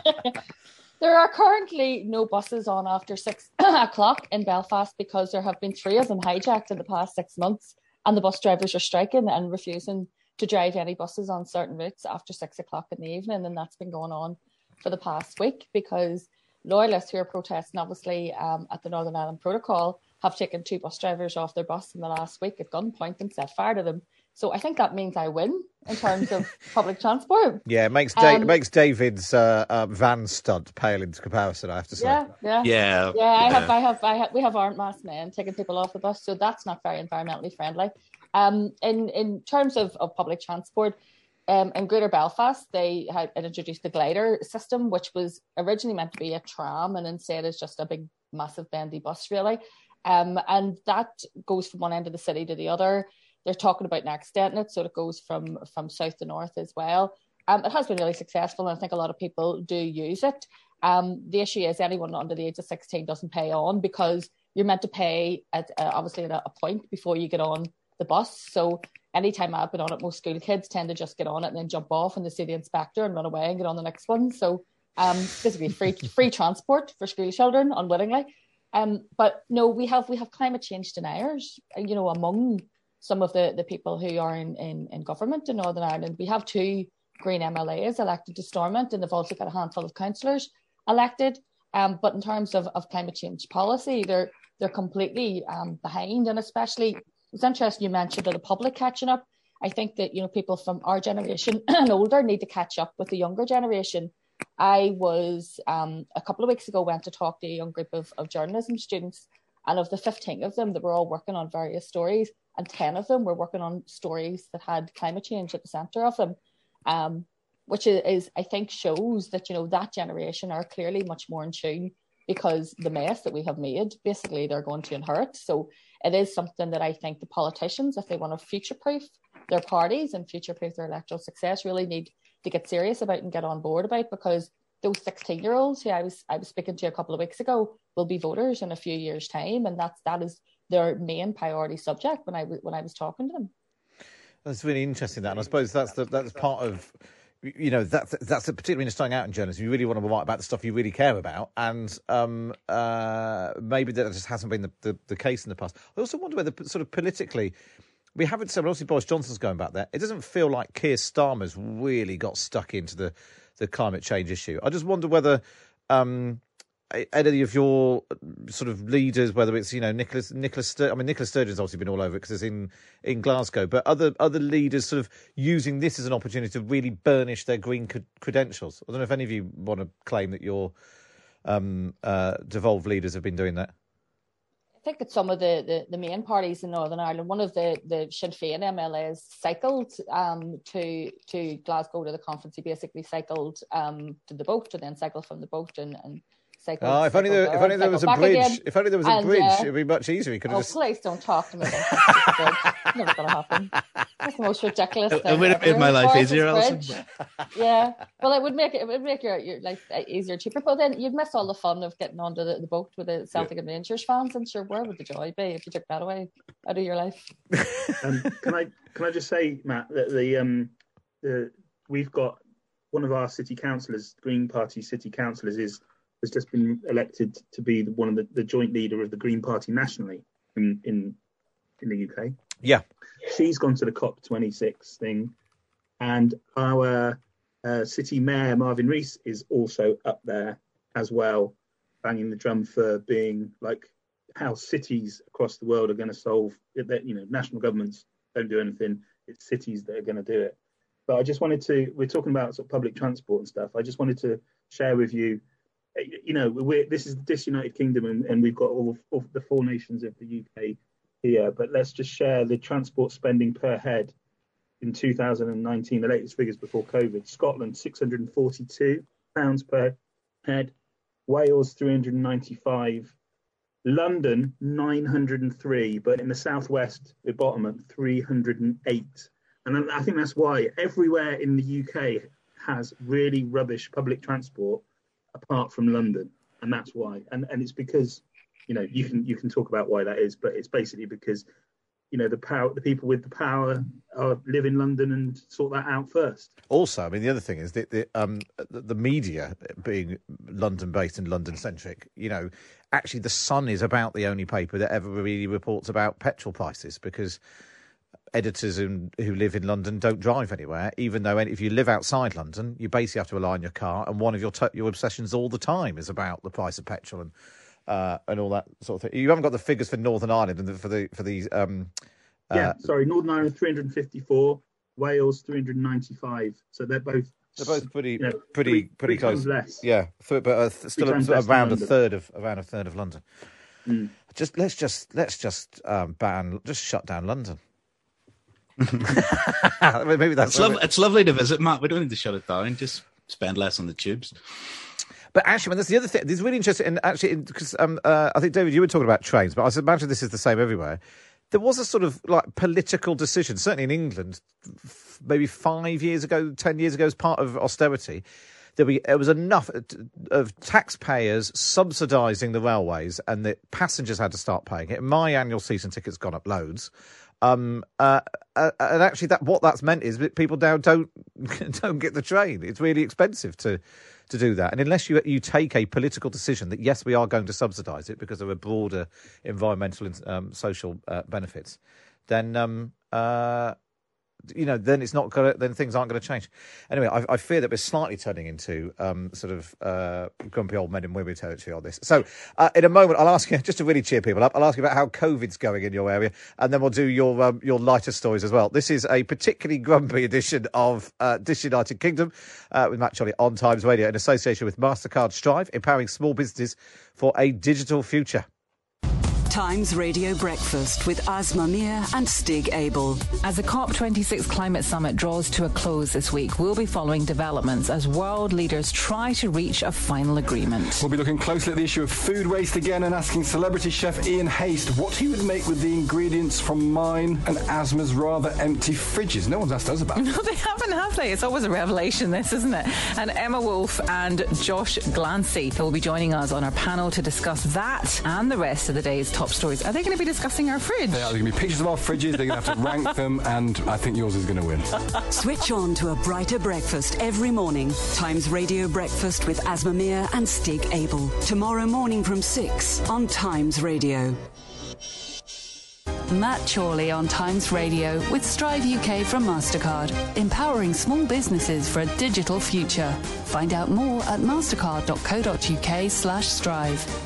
There are currently no buses on after six o'clock in Belfast because there have been three of them hijacked in the past six months and the bus drivers are striking and refusing to drive any buses on certain routes after six o'clock in the evening. And that's been going on for the past week because loyalists who are protesting, obviously, um, at the Northern Ireland Protocol have taken two bus drivers off their bus in the last week at gunpoint and set fire to them. So I think that means I win in terms of public transport. Yeah, it makes, da- Um, it makes David's uh, uh, van stunt pale into comparison, I have to say. Yeah, yeah, Yeah, yeah. I yeah. have, I have, I have. We have aren't masked men taking people off the bus, so that's not very environmentally friendly. Um, in in terms of, of public transport, Um, in Greater Belfast, they had introduced the glider system, which was originally meant to be a tram, and instead is just a big, massive bendy bus, really. Um, and that goes from one end of the city to the other. They're talking about now extending it, so it goes from, from south to north as well. Um, it has been really successful, and I think a lot of people do use it. Um, the issue is anyone under the age of sixteen doesn't pay on, because you're meant to pay at uh, obviously at a point before you get on the bus. So anytime I've been on it, most school kids tend to just get on it and then jump off and they see the inspector and run away and get on the next one. So um, basically free free transport for school children, unwittingly. Um, but no, we have we have climate change deniers, you know, among some of the, the people who are in, in, in government in Northern Ireland. We have two Green M L As elected to Stormont, and they've also got a handful of councillors elected. Um, but in terms of, of climate change policy, they're they're completely um, behind. And especially, it's interesting you mentioned that the public catching up. I think that, you know, people from our generation and older need to catch up with the younger generation. I was, um, a couple of weeks ago, went to talk to a young group of, of journalism students, and of the fifteen of them that were all working on various stories, and ten of them were working on stories that had climate change at the centre of them, um, which is, is, I think, shows that, you know, that generation are clearly much more in tune, because the mess that we have made, basically, they're going to inherit. So it is something that I think the politicians, if they want to future-proof their parties and future-proof their electoral success, really need to get serious about and get on board about, because those sixteen-year-olds who I was I was speaking to a couple of weeks ago will be voters in a few years' time, and that's that is their main priority subject when I when I was talking to them. That's really interesting, that, and I suppose that's the, that's part of, you know, that's that's particularly when you're starting out in journalism, you really want to write about the stuff you really care about, and um, uh, maybe that just hasn't been the, the, the case in the past. I also wonder whether, sort of politically, we haven't said, obviously Boris Johnson's going back there. It doesn't feel like Keir Starmer's really got stuck into the, the climate change issue. I just wonder whether um, any of your sort of leaders, whether it's, you know, Nicholas Nicholas Stur- I mean, Nicola Sturgeon's obviously been all over it because it's in, in Glasgow, but other other leaders sort of using this as an opportunity to really burnish their green c- credentials. I don't know if any of you want to claim that your um, uh, devolved leaders have been doing that. I think that some of the, the, the main parties in Northern Ireland, one of the, the Sinn Féin M L As cycled um, to to Glasgow to the conference. He basically cycled um, to the boat and then cycled from the boat and, and cycled. Oh, if only there, if only there was a bridge. Again. If only there was a and, bridge, uh, it'd be much easier. He could have oh, just... please don't talk to me about It's never going to happen. That's the most ridiculous thing. It would have made my life easier, Alison. Yeah, well, it would make it, it would make your, your life easier, cheaper. But then you'd miss all the fun of getting onto the, the boat with the Celtic yeah. and Rangers fans. I'm sure where would the joy be if you took that away out of your life? um, can I can I just say, Matt, that the um the we've got one of our city councillors, Green Party city councillors, is has just been elected to be one of the, the joint leader of the Green Party nationally in in, in the U K. Yeah. She's gone to the COP twenty-six thing, and our uh, city mayor, Marvin Rees, is also up there as well, banging the drum for being like how cities across the world are going to solve it. That, you know, national governments don't do anything, it's cities that are going to do it. But I just wanted to, we're talking about sort of public transport and stuff. I just wanted to share with you, you know, we're, this is the disunited kingdom, and, and we've got all, all the four nations of the U K here, but let's just share the transport spending per head in two thousand nineteen, the latest figures before COVID. Scotland, six hundred forty-two pounds per head. Wales, three hundred ninety-five. London, nine hundred three, but in the southwest, we're bottom at three hundred eight. And I think that's why everywhere in the U K has really rubbish public transport apart from London. And that's why. And and it's because, you know, you can you can talk about why that is, but it's basically because, you know, the power, the people with the power are, live in London and sort that out first. Also, I mean, the other thing is that the, um, the, the media being London-based and London-centric, you know, actually the Sun is about the only paper that ever really reports about petrol prices, because editors in, who live in London don't drive anywhere, even though if you live outside London, you basically have to rely on your car, and one of your t- your obsessions all the time is about the price of petrol and uh, and all that sort of thing. You haven't got the figures for Northern Ireland and the, for the for these. Um, uh, yeah, sorry, Northern Ireland three hundred fifty-four, Wales three hundred ninety-five. So they're both they're both pretty you know, pretty three, pretty three close. Less. Yeah, th- but uh, th- still a, around a third of around a third of London. Mm. Just let's just let's just um, ban, just shut down London. Maybe that's it's, lo- it's lovely to visit, Matt. We don't need to shut it down. Just spend less on the tubes. But actually, that's the other thing. This is really interesting. And actually, because um, uh, I think, David, you were talking about trains, but I imagine this is the same everywhere. There was a sort of like political decision, certainly in England, f- maybe five years ago, ten years ago, as part of austerity. There, be, there was enough of taxpayers subsidising the railways, and the passengers had to start paying it. My annual season ticket's gone up loads. Um, uh, uh, and actually, that what that's meant is that people now don't don't get the train. It's really expensive to to do that. And unless you you take a political decision that, yes, we are going to subsidise it because there are broader environmental and um, social uh, benefits, then, um, uh, you know, then it's not gonna, then things aren't going to change. Anyway, I, I fear that we're slightly turning into um, sort of uh, grumpy old men and women territory on this. So uh, in a moment, I'll ask you, just to really cheer people up, I'll ask you about how COVID's going in your area, and then we'll do your um, your lighter stories as well. This is a particularly grumpy edition of uh, Dish United Kingdom uh, with Matt Chorley on Times Radio in association with Mastercard Strive, empowering small businesses for a digital future. Times Radio Breakfast with Asma Mir and Stig Abel. As the COP twenty-six climate summit draws to a close this week, we'll be following developments as world leaders try to reach a final agreement. We'll be looking closely at the issue of food waste again and asking celebrity chef Ian Haste what he would make with the ingredients from mine and Asma's rather empty fridges. No one's asked us about it. No, they haven't, have they? It's always a revelation, this, isn't it? And Emma Wolfe and Josh Glancy will be joining us on our panel to discuss that and the rest of the day's top stories. Are they going to be discussing our fridge? They are. They're going to be pictures of our fridges. They're going to have to rank them, and I think yours is going to win. Switch on to a brighter breakfast every morning. Times Radio Breakfast with Asma Mir and Stig Abel. Tomorrow morning from six on Times Radio. Matt Chorley on Times Radio with Strive U K from Mastercard, empowering small businesses for a digital future. Find out more at mastercard.co.uk slash strive.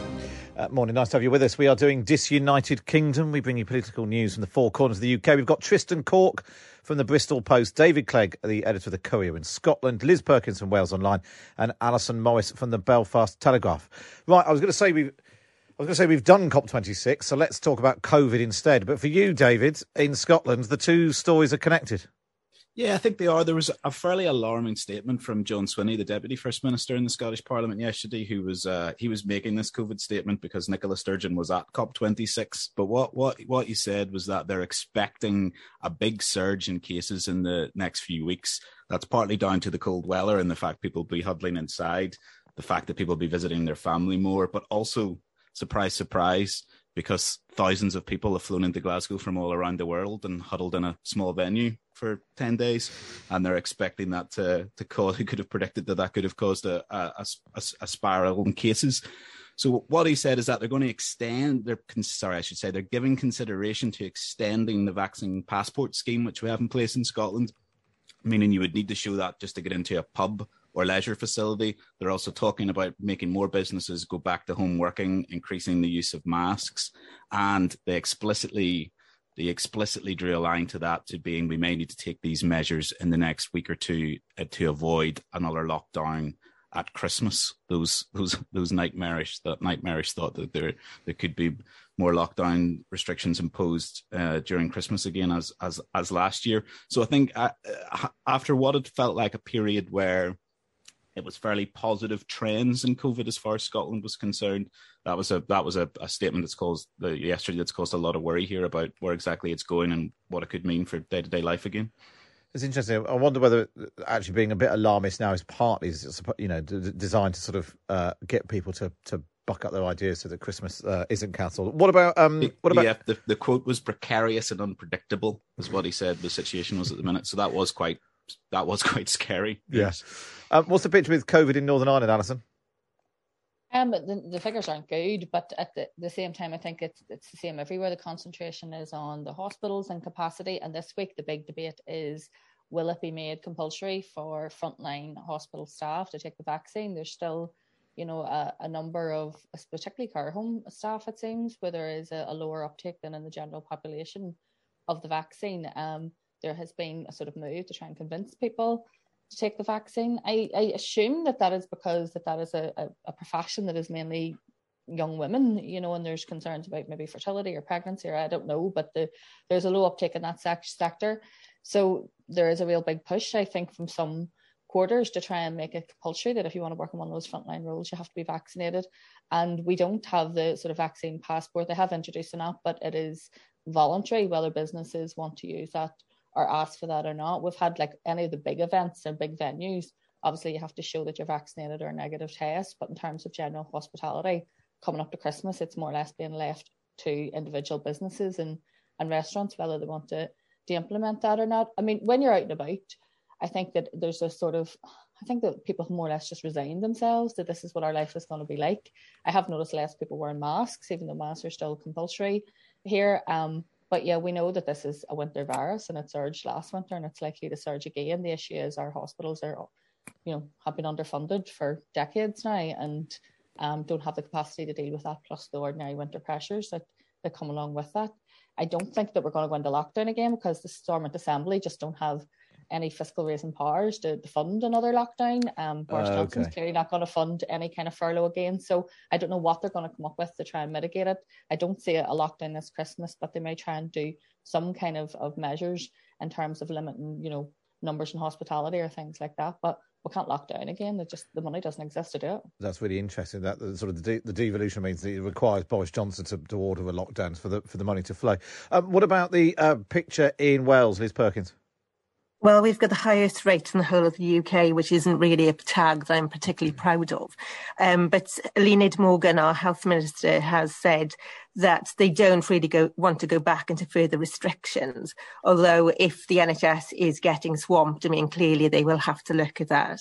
Uh, morning, nice to have you with us. We are doing Disunited Kingdom. We bring you political news from the four corners of the U K. We've got Tristan Cork from the Bristol Post, David Clegg, the editor of the Courier in Scotland, Liz Perkins from Wales Online, and Alison Morris from the Belfast Telegraph. Right, I was going to say we've, I was going to say we've done COP twenty-six, so let's talk about COVID instead. But for you, David, in Scotland, the two stories are connected. Yeah, I think they are. There was a fairly alarming statement from John Swinney, the Deputy First Minister in the Scottish Parliament yesterday, who was uh, he was making this COVID statement because Nicola Sturgeon was at COP twenty-six. But what, what, what he said was that they're expecting a big surge in cases in the next few weeks. That's partly down to the cold weather and the fact people will be huddling inside, the fact that people will be visiting their family more, but also, surprise, surprise, because thousands of people have flown into Glasgow from all around the world and huddled in a small venue for ten days, and they're expecting that to to cause. Who could have predicted that that could have caused a a, a, a spiral in cases? So what he said is that they're going to extend. They're sorry, I should say they're giving consideration to extending the vaccine passport scheme, which we have in place in Scotland, meaning you would need to show that just to get into a pub or leisure facility. They're also talking about making more businesses go back to home working, increasing the use of masks, and they explicitly they explicitly drew a line to that, to being we may need to take these measures in the next week or two uh, to avoid another lockdown at Christmas. Those those those nightmarish that nightmarish thought that there there could be more lockdown restrictions imposed uh, during Christmas again as as as last year. So I think uh, after what it felt like a period where it was fairly positive trends in COVID as far as Scotland was concerned, that was a that was a, a statement that's caused the yesterday that's caused a lot of worry here about where exactly it's going and what it could mean for day to day life again. It's interesting. I wonder whether actually being a bit alarmist now is partly, you know, d- designed to sort of uh, get people to, to buck up their ideas so that Christmas uh, isn't cancelled. What about um? What about yeah? The, the quote was precarious and unpredictable, is what he said the situation was at the minute. So that was quite that was quite scary. Yes. Um, what's the picture with COVID in Northern Ireland, Alison? Um, the, the figures aren't good, but at the, the same time, I think it's it's the same everywhere. The concentration is on the hospitals and capacity. And this week, the big debate is, will it be made compulsory for frontline hospital staff to take the vaccine? There's still, you know, a, a number of, particularly care home staff, it seems, where there is a, a lower uptake than in the general population of the vaccine. Um, there has been a sort of move to try and convince people to take the vaccine. I, I assume that that is because that, that is a, a, a profession that is mainly young women, you know, and there's concerns about maybe fertility or pregnancy, or I don't know, but the, there's a low uptake in that sec- sector. So there is a real big push, I think, from some quarters to try and make it compulsory that if you want to work in one of those frontline roles, you have to be vaccinated. And we don't have the sort of vaccine passport. They have introduced an app, but it is voluntary whether businesses want to use that or ask for that or not. We've had like any of the big events or big venues, obviously you have to show that you're vaccinated or a negative test. But in terms of general hospitality, coming up to Christmas, it's more or less being left to individual businesses and, and restaurants whether they want to, to implement that or not. I mean, when you're out and about, I think that there's a sort of, I think that people more or less just resign themselves that this is what our life is going to be like. I have noticed less people wearing masks, even though masks are still compulsory here. Um, but yeah, we know that this is a winter virus and it surged last winter and it's likely to surge again. The issue is our hospitals are, you know, have been underfunded for decades now and um, don't have the capacity to deal with that, plus the ordinary winter pressures that, that come along with that. I don't think that we're going to go into lockdown again because the Stormont Assembly just don't have any fiscal raising powers to, to fund another lockdown. Um, Boris uh, Johnson's okay. clearly not going to fund any kind of furlough again. So I don't know what they're going to come up with to try and mitigate it. I don't see a lockdown this Christmas, but they may try and do some kind of, of measures in terms of limiting, you know, numbers in hospitality or things like that. But we can't lock down again. It just the money doesn't exist to do it. That's really interesting. That the, sort of the, de- the devolution means that it requires Boris Johnson to, to order the lockdowns for the for the money to flow. Um, what about the uh, picture in Wales, Liz Perkins? Well, we've got the highest rate in the whole of the U K, which isn't really a tag that I'm particularly proud of. Um, but Eluned Morgan, our health minister, has said that they don't really go, want to go back into further restrictions. Although if the N H S is getting swamped, I mean, clearly they will have to look at that.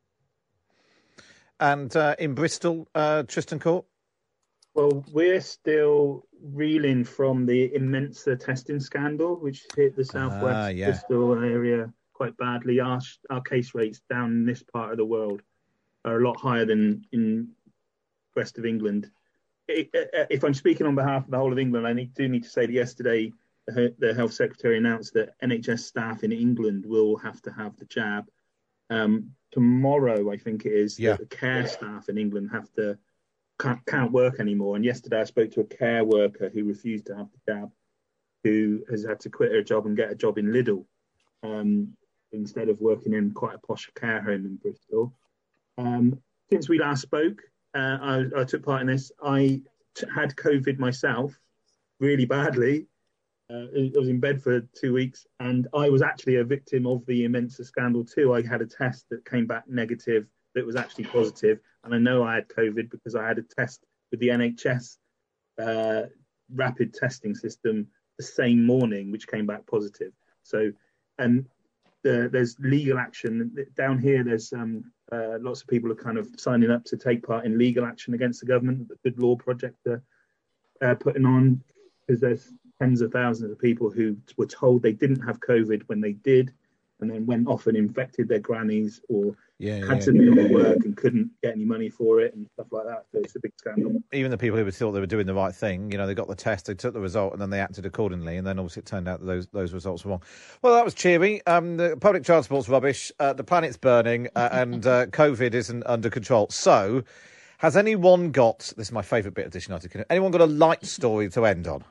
And uh, in Bristol, uh, Tristan Court? Well, we're still reeling from the Immensa testing scandal, which hit the southwest ah, yeah. Bristol area quite badly. Our, our case rates down in this part of the world are a lot higher than in the rest of England. If I'm speaking on behalf of the whole of England, I need, do need to say that yesterday the, the Health Secretary announced that N H S staff in England will have to have the jab. Um, tomorrow, I think it is, yeah. the care staff in England have to Can't, can't work anymore. And yesterday I spoke to a care worker who refused to have the jab, who has had to quit her job and get a job in Lidl um, instead of working in quite a posh care home in Bristol. Um, since we last spoke, uh, I, I took part in this. I t- had COVID myself really badly. Uh, I was in bed for two weeks and I was actually a victim of the Immensa scandal too. I had a test that came back negative that was actually positive. And I know I had COVID because I had a test with the N H S uh, rapid testing system the same morning, which came back positive. So, and the, there's legal action down here. There's um, uh, lots of people are kind of signing up to take part in legal action against the government. The Good Law Project are uh, putting on, because there's tens of thousands of people who were told they didn't have COVID when they did, and then went off and infected their grannies or yeah, had yeah. to be off work and couldn't get any money for it and stuff like that. So it's a big scandal. Even the people who thought they were doing the right thing, you know, they got the test, they took the result, and then they acted accordingly. And then obviously it turned out that those those results were wrong. Well, that was cheery. Um, the public transport's rubbish. Uh, the planet's burning, uh, and uh, COVID isn't under control. So, has anyone got? This is my favourite bit of Dish United. Anyone got a light story to end on?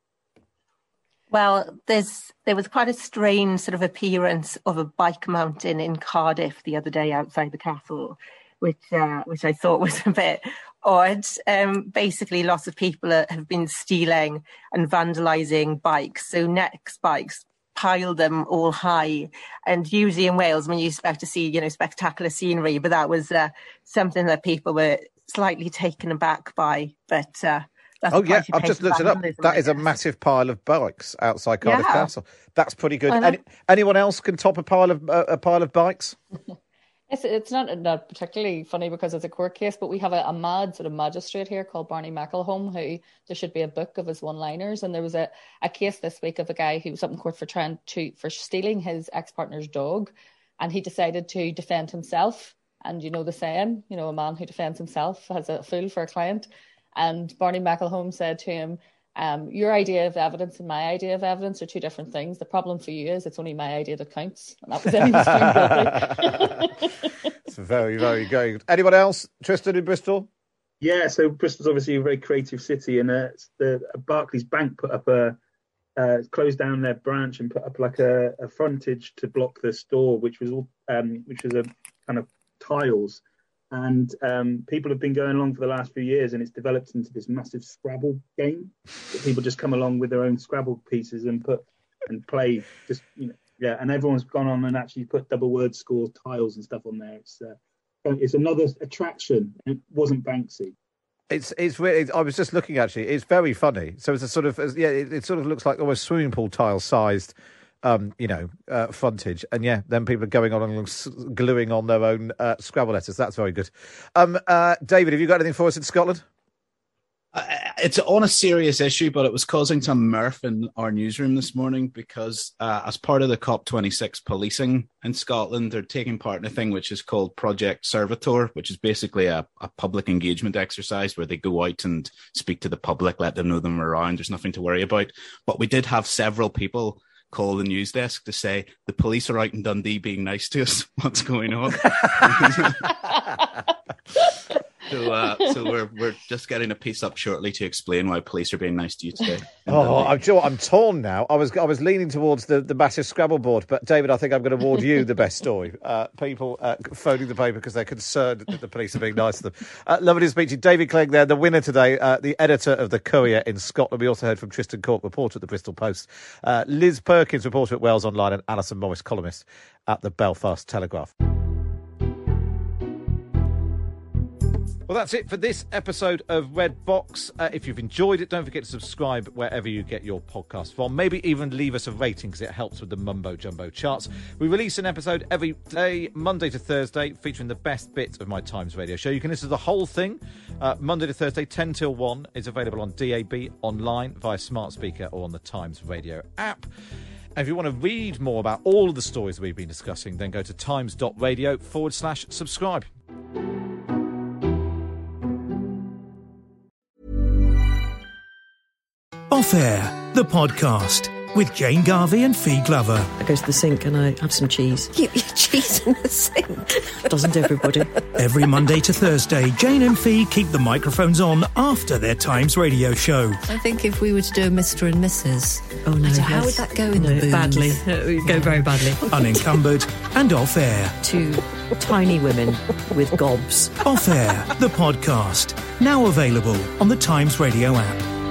Well, there's there was quite a strange sort of appearance of a bike mountain in Cardiff the other day outside the castle, which uh, which I thought was a bit odd. Um, basically, lots of people are, have been stealing and vandalising bikes. So Next Bikes piled them all high, and usually in Wales, I mean, you expect to see, you know, spectacular scenery, but that was uh, something that people were slightly taken aback by. But uh, That's oh, yeah, I've just looked it up. That is a massive pile of bikes outside Cardiff yeah. Castle. That's pretty good. Any, anyone else can top a pile of uh, a pile of bikes? It's, it's not, not particularly funny because it's a court case, but we have a, a mad sort of magistrate here called Barney McElhone, who there should be a book of his one-liners. And there was a, a case this week of a guy who was up in court for trying to for stealing his ex-partner's dog, and he decided to defend himself. And you know the saying, you know, a man who defends himself has a fool for a client. And Barney McElhone said to him, um, your idea of evidence and my idea of evidence are two different things. The problem for you is it's only my idea that counts. And that was it. He was found guilty. It's very, very good. Anyone else? Tristan in Bristol? Yeah, so Bristol's obviously a very creative city, and uh, the uh, Barclays Bank put up a uh, closed down their branch and put up like a, a frontage to block the store, which was all um, which was a kind of tiles, and um, people have been going along for the last few years, and it's developed into this massive Scrabble game that people just come along with their own Scrabble pieces and put and play. Just you know, yeah, and everyone's gone on and actually put double word score tiles and stuff on there. It's uh, It's another attraction. It wasn't Banksy. It's it's really. I was just looking actually. It's very funny. So it's a sort of yeah. It, it sort of looks like almost swimming pool tile sized, um, you know, uh, frontage. And yeah, then people are going on and gluing on their own uh, Scrabble letters. That's very good. Um, uh, David, have you got anything for us in Scotland? Uh, it's on a serious issue, but it was causing some mirth in our newsroom this morning because uh, as part of the COP twenty-six policing in Scotland, they're taking part in a thing which is called Project Servitor, which is basically a, a public engagement exercise where they go out and speak to the public, let them know them around. There's nothing to worry about. But we did have several people call the news desk to say the police are out in Dundee being nice to us. What's going on? So, uh, so we're we're just getting a piece up shortly to explain why police are being nice to you today. Oh, I'm, you know, I'm torn now. I was I was leaning towards the, the massive Scrabble board, but David, I think I'm going to award you the best story. Uh, people uh, phoning the paper because they're concerned that the police are being nice to them. Uh, lovely to speak to you, David Clegg. There, the winner today, uh, the editor of the Courier in Scotland. We also heard from Tristan Cork, reporter at the Bristol Post, uh, Liz Perkins, reporter at Wales Online, and Alison Morris, columnist at the Belfast Telegraph. Well, that's it for this episode of Red Box. Uh, if you've enjoyed it, don't forget to subscribe wherever you get your podcast from. Maybe even leave us a rating because it helps with the Mumbo Jumbo charts. We release an episode every day, Monday to Thursday, featuring the best bits of my Times Radio show. You can listen to the whole thing uh, Monday to Thursday, ten till one. It's available on D A B, online, via smart speaker or on the Times Radio app. And if you want to read more about all of the stories we've been discussing, then go to times.radio forward slash subscribe. Off Air, the podcast with Jane Garvey and Fee Glover. I go to the sink and I have some cheese. You eat cheese in the sink? Doesn't everybody? Every Monday to Thursday, Jane and Fee keep the microphones on after their Times Radio show. I think if we were to do a Mister and Missus Oh no, how yes. would that go in no, the booth? Badly. It would go very badly. Unencumbered and Off Air. Two tiny women with gobs. Off Air, the podcast. Now available on the Times Radio app.